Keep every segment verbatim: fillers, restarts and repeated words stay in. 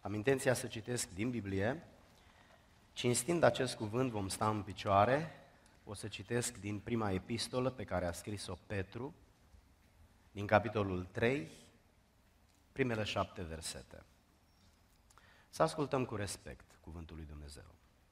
Am intenția să citesc din Biblie. Cinstind acest cuvânt vom sta în picioare. O să citesc din prima epistolă pe care a scris-o Petru, din capitolul trei, primele șapte versete. Să ascultăm cu respect cuvântul lui Dumnezeu.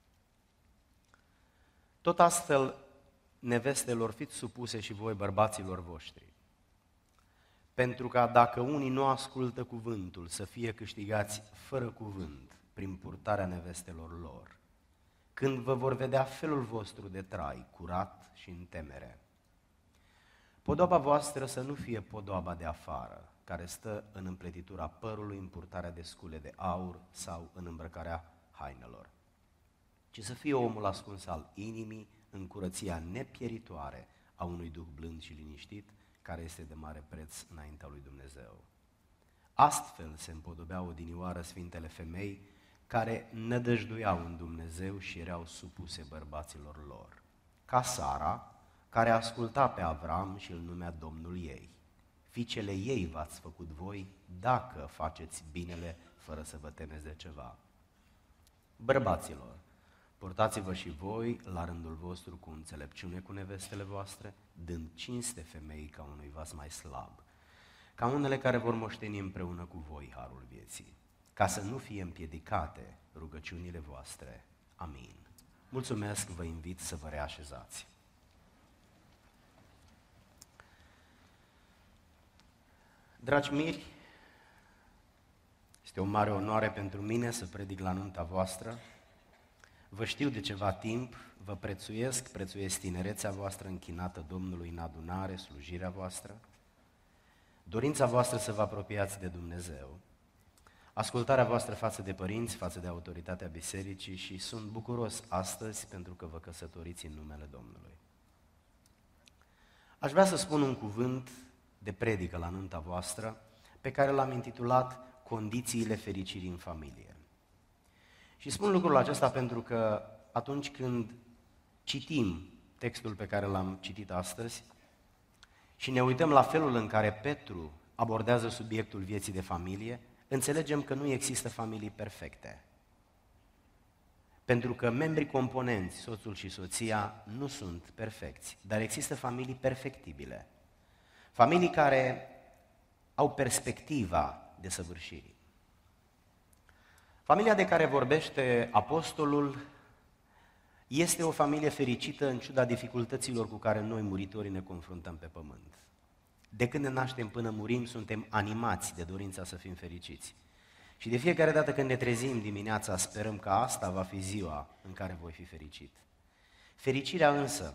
Tot astfel, nevestelor, fiți supuse și voi bărbaților voștri, pentru ca dacă unii nu ascultă cuvântul, să fie câștigați fără cuvânt prin purtarea nevestelor lor, când vă vor vedea felul vostru de trai, curat și în temere. Podoaba voastră să nu fie podoaba de afară, care stă în împletitura părului, în purtarea de scule de aur sau în îmbrăcarea hainelor, ci să fie omul ascuns al inimii în curăția nepieritoare a unui duh blând și liniștit, care este de mare preț înaintea lui Dumnezeu. Astfel se împodobeau odinioară sfintele femei care nădăjduiau în Dumnezeu și erau supuse bărbaților lor, ca Sara, care asculta pe Avram și îl numea Domnul ei. Fiicele ei v-ați făcut voi dacă faceți binele fără să vă temeți de ceva. Bărbaților, purtați-vă și voi la rândul vostru cu înțelepciune cu nevestele voastre, dând cinste femeii ca unui vas mai slab, ca unele care vor moșteni împreună cu voi harul vieții, ca să nu fie împiedicate rugăciunile voastre. Amin. Mulțumesc, vă invit să vă reașezați. Dragi miri, este o mare onoare pentru mine să predic la nunta voastră. Vă știu de ceva timp, vă prețuiesc, prețuiesc tinerețea voastră închinată Domnului în adunare, slujirea voastră, dorința voastră să vă apropiați de Dumnezeu, ascultarea voastră față de părinți, față de autoritatea bisericii și sunt bucuros astăzi pentru că vă căsătoriți în numele Domnului. Aș vrea să spun un cuvânt de predică la nunta voastră pe care l-am intitulat Condițiile fericirii în familie. Și spun lucrul acesta pentru că atunci când citim textul pe care l-am citit astăzi și ne uităm la felul în care Petru abordează subiectul vieții de familie, înțelegem că nu există familii perfecte. Pentru că membrii componenți, soțul și soția, nu sunt perfecți, dar există familii perfectibile. Familii care au perspectiva desăvârșirii. Familia de care vorbește apostolul este o familie fericită în ciuda dificultăților cu care noi, muritorii, ne confruntăm pe pământ. De când ne naștem până murim, suntem animați de dorința să fim fericiți. Și de fiecare dată când ne trezim dimineața, sperăm că asta va fi ziua în care voi fi fericit. Fericirea însă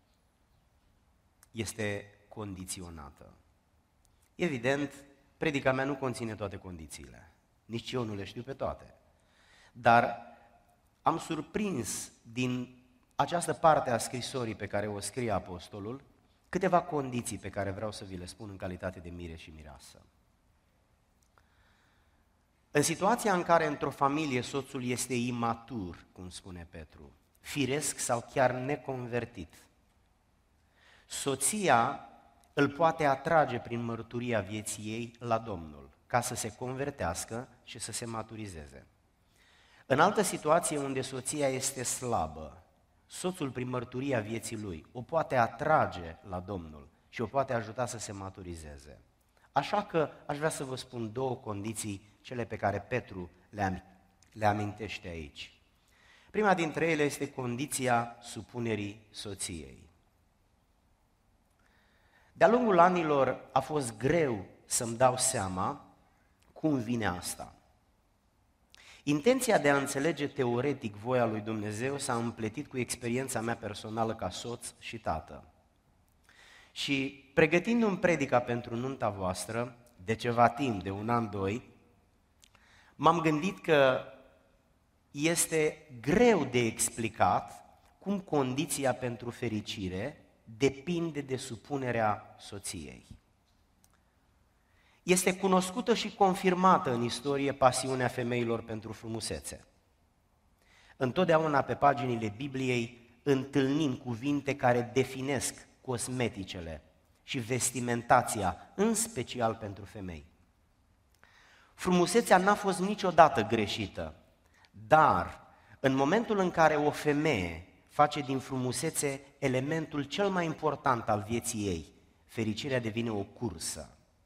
este condiționată. Evident, predica mea nu conține toate condițiile. Nici eu nu le știu pe toate. Dar am surprins din această parte a scrisorii pe care o scrie apostolul câteva condiții pe care vreau să vi le spun în calitate de mire și mireasă. În situația în care într-o familie soțul este imatur, cum spune Petru, firesc sau chiar neconvertit, soția îl poate atrage prin mărturia vieții ei la Domnul, ca să se convertească și să se maturizeze. În altă situație unde soția este slabă, soțul prin mărturia vieții lui o poate atrage la Domnul și o poate ajuta să se maturizeze. Așa că aș vrea să vă spun două condiții, cele pe care Petru le, le amintește aici. Prima dintre ele este condiția supunerii soției. De-a lungul anilor a fost greu să-mi dau seama cum vine asta. Intenția de a înțelege teoretic voia lui Dumnezeu s-a împletit cu experiența mea personală ca soț și tată. Și pregătindu-mi predica pentru nunta voastră, de ceva timp, de un an, doi, m-am gândit că este greu de explicat cum condiția pentru fericire depinde de supunerea soției. Este cunoscută și confirmată în istorie pasiunea femeilor pentru frumusețe. Întotdeauna pe paginile Bibliei întâlnim cuvinte care definesc cosmeticele și vestimentația, în special pentru femei. Frumusețea n-a fost niciodată greșită, dar în momentul în care o femeie face din frumusețe elementul cel mai important al vieții ei, fericirea devine o cursă.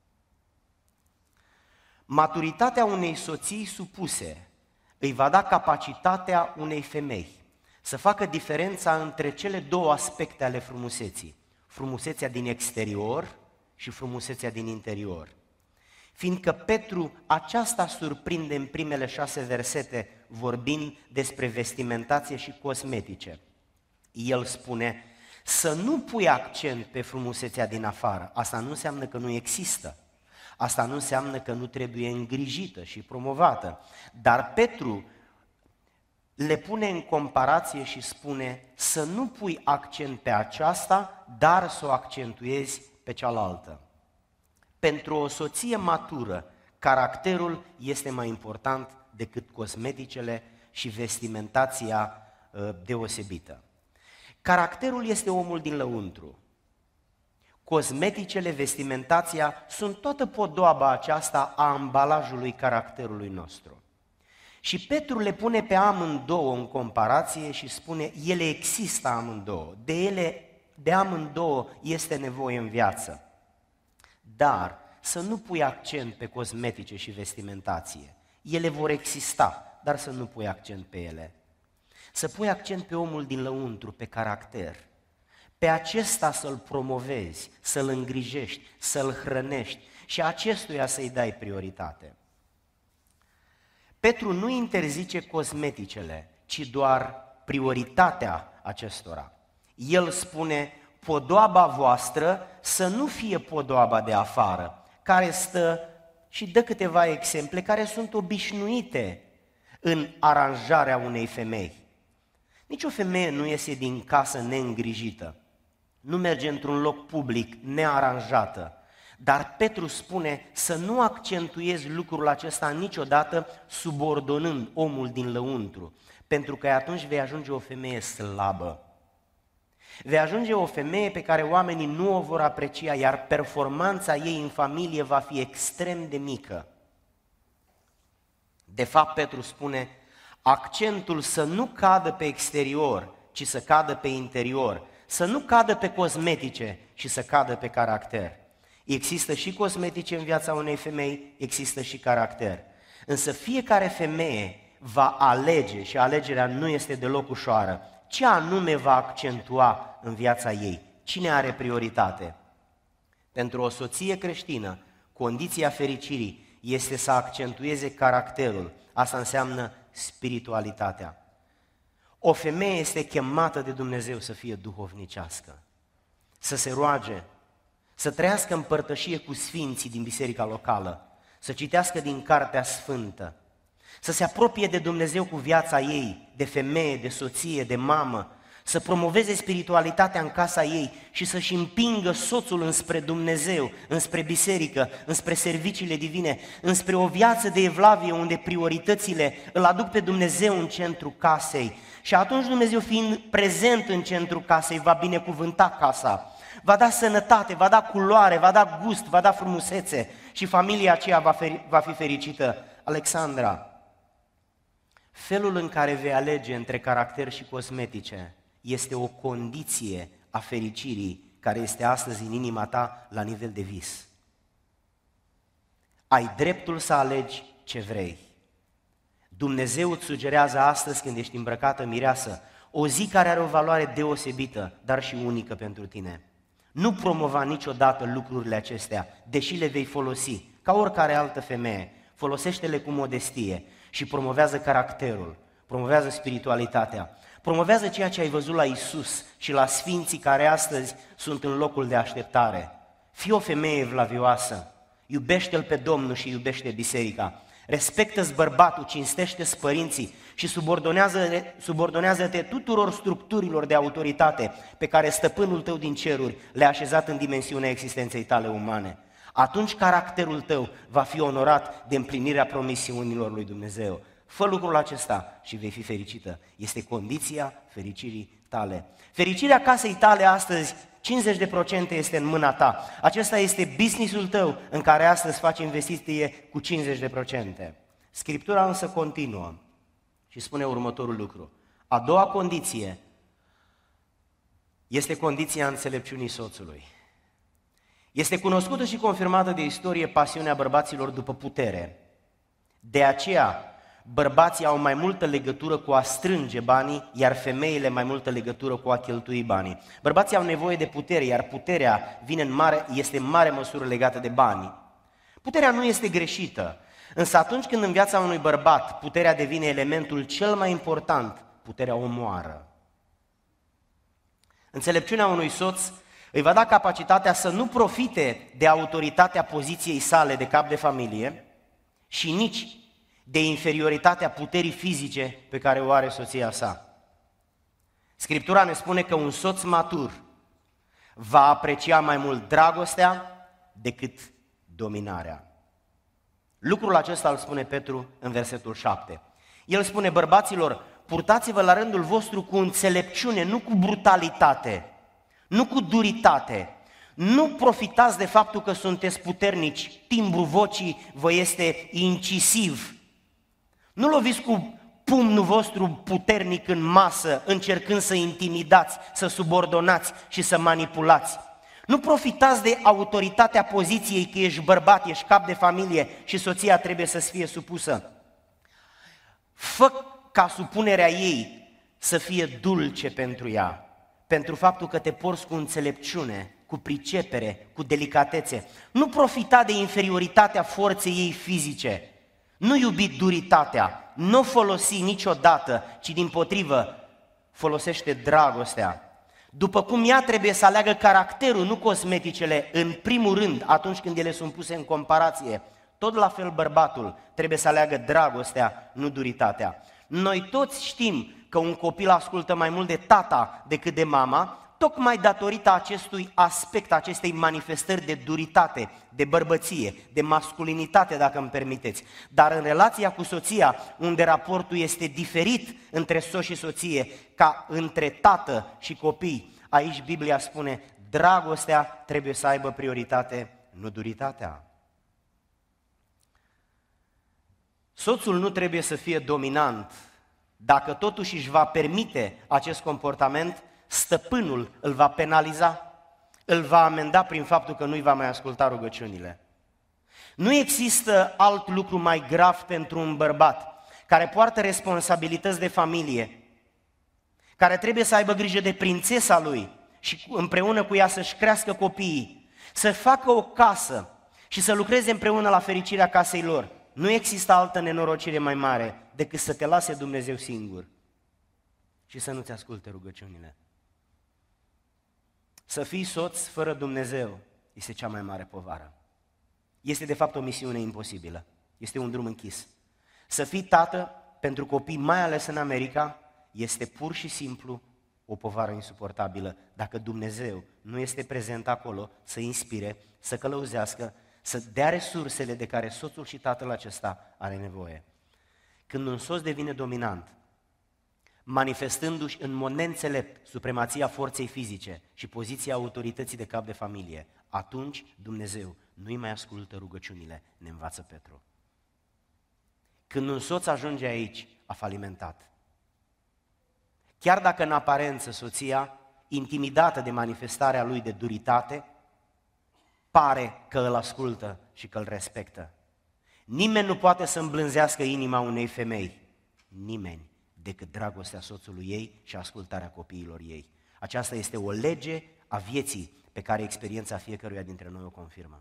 Maturitatea unei soții supuse îi va da capacitatea unei femei să facă diferența între cele două aspecte ale frumuseții, frumusețea din exterior și frumusețea din interior. Fiindcă Petru aceasta surprinde în primele șase versete vorbind despre vestimentație și cosmetice. El spune să nu pui accent pe frumusețea din afară, asta nu înseamnă că nu există. Asta nu înseamnă că nu trebuie îngrijită și promovată, dar Petru le pune în comparație și spune să nu pui accent pe aceasta, dar să o accentuezi pe cealaltă. Pentru o soție matură, caracterul este mai important decât cosmeticele și vestimentația deosebită. Caracterul este omul din lăuntru. Cosmeticele, vestimentația sunt toată podoaba aceasta a ambalajului caracterului nostru. Și Petru le pune pe amândouă în comparație și spune, ele există amândouă, de ele, de amândouă este nevoie în viață. Dar să nu pui accent pe cosmetice și vestimentație. Ele vor exista, dar să nu pui accent pe ele. Să pui accent pe omul din lăuntru, pe caracter. Pe acesta să-l promovezi, să-l îngrijești, să-l hrănești și acestuia să-i dai prioritate. Petru nu interzice cosmeticele, ci doar prioritatea acestora. El spune, podoaba voastră să nu fie podoaba de afară, care stă și dă câteva exemple care sunt obișnuite în aranjarea unei femei. Nici o femeie nu iese din casă neîngrijită, nu merge într-un loc public nearanjată, dar Petru spune să nu accentuezi lucrul acesta niciodată subordonând omul din lăuntru, pentru că atunci vei ajunge o femeie slabă. Vei ajunge o femeie pe care oamenii nu o vor aprecia, iar performanța ei în familie va fi extrem de mică. De fapt, Petru spune, accentul să nu cadă pe exterior, ci să cadă pe interior, să nu cadă pe cosmetice, ci să cadă pe caracter. Există și cosmetice în viața unei femei, există și caracter. Însă fiecare femeie va alege, și alegerea nu este deloc ușoară, ce anume va accentua în viața ei, cine are prioritate. Pentru o soție creștină, condiția fericirii este să accentueze caracterul, asta înseamnă spiritualitatea. O femeie este chemată de Dumnezeu să fie duhovnicească, să se roage, să trăiască în părtășie cu sfinții din biserica locală, să citească din Cartea Sfântă, să se apropie de Dumnezeu cu viața ei, de femeie, de soție, de mamă, să promoveze spiritualitatea în casa ei și să-și împingă soțul înspre Dumnezeu, înspre biserică, înspre serviciile divine, înspre o viață de evlavie unde prioritățile îl aduc pe Dumnezeu în centrul casei. Și atunci Dumnezeu, fiind prezent în centrul casei, va binecuvânta casa, va da sănătate, va da culoare, va da gust, va da frumusețe și familia aceea va, feri, va fi fericită. Alexandra, felul în care vei alege între caracter și cosmetice este o condiție a fericirii care este astăzi în inima ta la nivel de vis. Ai dreptul să alegi ce vrei. Dumnezeu îți sugerează astăzi, când ești îmbrăcată mireasă, o zi care are o valoare deosebită, dar și unică pentru tine. Nu promova niciodată lucrurile acestea, deși le vei folosi, ca oricare altă femeie. Folosește-le cu modestie și promovează caracterul, promovează spiritualitatea, promovează ceea ce ai văzut la Iisus și la sfinții care astăzi sunt în locul de așteptare. Fii o femeie evlavioasă, iubește-L pe Domnul și iubește biserica, respectă-ți bărbatul, cinstește-ți părinții și subordonează, subordonează-te tuturor structurilor de autoritate pe care stăpânul tău din ceruri le-a așezat în dimensiunea existenței tale umane. Atunci caracterul tău va fi onorat de împlinirea promisiunilor lui Dumnezeu. Fă lucrul acesta și vei fi fericită. Este condiția fericirii tale. Fericirea casei tale astăzi, cincizeci la sută este în mâna ta. Acesta este businessul tău în care astăzi faci investiție cu cincizeci la sută. Scriptura însă continuă și spune următorul lucru. A doua condiție este condiția înțelepciunii soțului. Este cunoscută și confirmată de istorie pasiunea bărbaților după putere. De aceea, bărbații au mai multă legătură cu a strânge banii, iar femeile mai multă legătură cu a cheltui banii. Bărbații au nevoie de putere, iar puterea vine în mare, este în mare măsură legată de bani. Puterea nu este greșită, însă atunci când în viața unui bărbat puterea devine elementul cel mai important, puterea omoară. Înțelepciunea unui soț îi va da capacitatea să nu profite de autoritatea poziției sale de cap de familie și nici de inferioritatea puterii fizice pe care o are soția sa. Scriptura ne spune că un soț matur va aprecia mai mult dragostea decât dominarea. Lucrul acesta îl spune Petru în versetul șapte. El spune, bărbaților, purtați-vă la rândul vostru cu înțelepciune, nu cu brutalitate, nu cu duritate. Nu profitați de faptul că sunteți puternici, timbrul vocii vă este incisiv. Nu loviți cu pumnul vostru puternic în masă, încercând să intimidați, să subordonați și să manipulați. Nu profitați de autoritatea poziției că ești bărbat, ești cap de familie și soția trebuie să-ți fie supusă. Fă ca supunerea ei să fie dulce pentru ea, pentru faptul că te porți cu înțelepciune, cu pricepere, cu delicatețe. Nu profita de inferioritatea forței ei fizice. Nu iubi duritatea, nu folosi niciodată, ci dimpotrivă folosește dragostea. După cum ea trebuie să aleagă caracterul, nu cosmeticele, în primul rând, atunci când ele sunt puse în comparație, tot la fel bărbatul trebuie să aleagă dragostea, nu duritatea. Noi toți știm că un copil ascultă mai mult de tata decât de mama, tocmai datorită acestui aspect, acestei manifestări de duritate, de bărbăție, de masculinitate, dacă îmi permiteți. Dar în relația cu soția, unde raportul este diferit între soț și soție, ca între tată și copii, aici Biblia spune, dragostea trebuie să aibă prioritate, nu duritatea. Soțul nu trebuie să fie dominant. Dacă totuși își va permite acest comportament, stăpânul îl va penaliza, îl va amenda prin faptul că nu îi va mai asculta rugăciunile. Nu există alt lucru mai grav pentru un bărbat care poartă responsabilități de familie, care trebuie să aibă grijă de prințesa lui și împreună cu ea să-și crească copiii, să facă o casă și să lucreze împreună la fericirea casei lor. Nu există altă nenorocire mai mare decât să te lase Dumnezeu singur și să nu-ți asculte rugăciunile. Să fii soț fără Dumnezeu este cea mai mare povară. Este de fapt o misiune imposibilă. Este un drum închis. Să fii tată pentru copii, mai ales în America, este pur și simplu o povară insuportabilă. Dacă Dumnezeu nu este prezent acolo să inspire, să călăuzească, să dea resursele de care soțul și tatăl acesta are nevoie. Când un soț devine dominant, manifestându-și în mod neînțelept supremația forței fizice și poziția autorității de cap de familie, atunci Dumnezeu nu-i mai ascultă rugăciunile, ne învață Petru. Când un soț ajunge aici, a falimentat. Chiar dacă în aparență soția, intimidată de manifestarea lui de duritate, pare că îl ascultă și că îl respectă. Nimeni nu poate să îmblânzească inima unei femei, nimeni, decât dragostea soțului ei și ascultarea copiilor ei. Aceasta este o lege a vieții pe care experiența fiecăruia dintre noi o confirmă.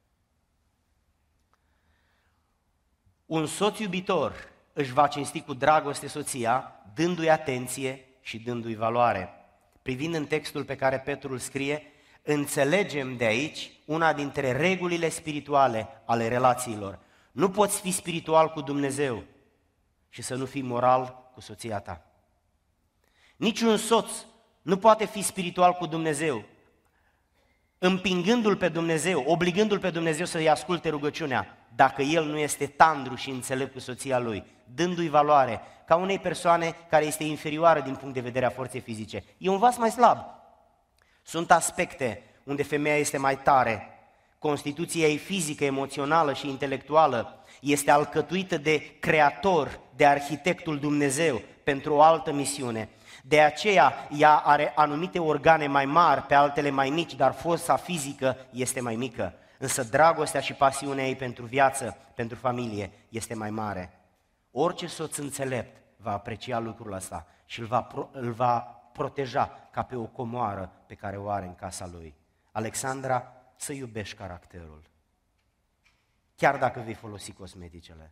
Un soț iubitor își va cinsti cu dragoste soția, dându-i atenție și dându-i valoare. Privind în textul pe care Petru îl scrie, înțelegem de aici una dintre regulile spirituale ale relațiilor. Nu poți fi spiritual cu Dumnezeu și să nu fii moral cu soția ta. Niciun soț nu poate fi spiritual cu Dumnezeu, împingându-l pe Dumnezeu, obligându-l pe Dumnezeu să-i asculte rugăciunea, dacă el nu este tandru și înțelept cu soția lui. dându-i valoare, ca unei persoane care este inferioară din punct de vedere a forței fizice. E un vas mai slab. Sunt aspecte unde femeia este mai tare, constituția ei fizică, emoțională și intelectuală este alcătuită de Creator, de Arhitectul Dumnezeu pentru o altă misiune. De aceea ea are anumite organe mai mari, pe altele mai mici, dar forța fizică este mai mică. Însă dragostea și pasiunea ei pentru viață, pentru familie, este mai mare. Orice soț înțelept va aprecia lucrul ăsta și îl va, pro- îl va proteja ca pe o comoară pe care o are în casa lui. Alexandra, să iubești caracterul, chiar dacă vei folosi cosmeticele.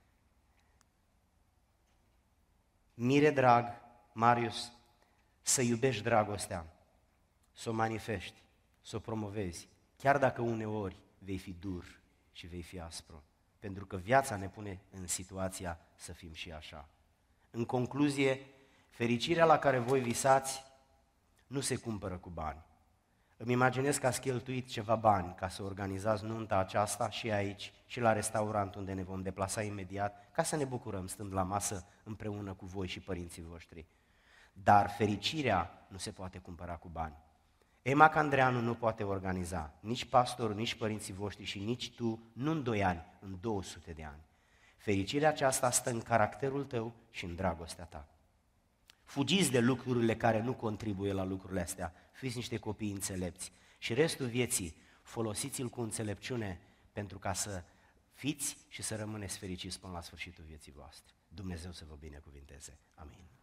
Mire drag, Marius, să iubești dragostea, să o manifesti, să o promovezi, chiar dacă uneori vei fi dur și vei fi aspru, pentru că viața ne pune în situația să fim și așa. În concluzie, fericirea la care voi visați nu se cumpără cu bani. Îmi imaginez că ați cheltuit ceva bani ca să organizați nunta aceasta și aici și la restaurant unde ne vom deplasa imediat, ca să ne bucurăm stând la masă împreună cu voi și părinții voștri. Dar fericirea nu se poate cumpăra cu bani. Emma Candreanu nu poate organiza, nici pastorul, nici părinții voștri și nici tu, nu în doi ani, în două sute de ani. Fericirea aceasta stă în caracterul tău și în dragostea ta. Fugiți de lucrurile care nu contribuie la lucrurile astea, fiți niște copii înțelepți și restul vieții folosiți-l cu înțelepciune pentru ca să fiți și să rămâneți fericiți până la sfârșitul vieții voastre. Dumnezeu să vă binecuvinteze. Amin.